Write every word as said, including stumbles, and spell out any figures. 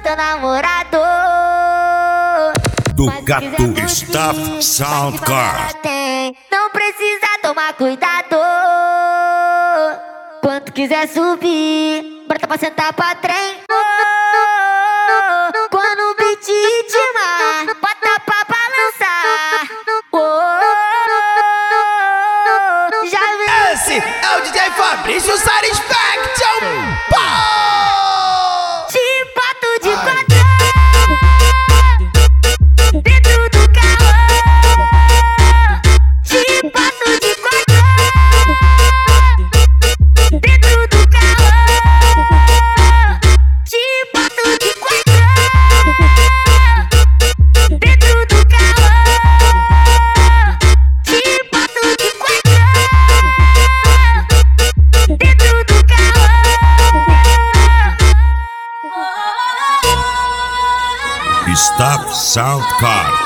teu namorado. Ducato Staff Soundcar. Não precisa tomar cuidado. Quando quiser subir, brota pra sentar pra trem. Quando o beat intimar, bota pra balançar. Já vi. Esse é o D J Fabrício Satisfaction. Te boto de quadrão dentro do carro. Te boto de quadrão dentro do carro. Te boto de quadrão dentro do carro. Te boto de quadrão dentro do carro. Staff Soundcar.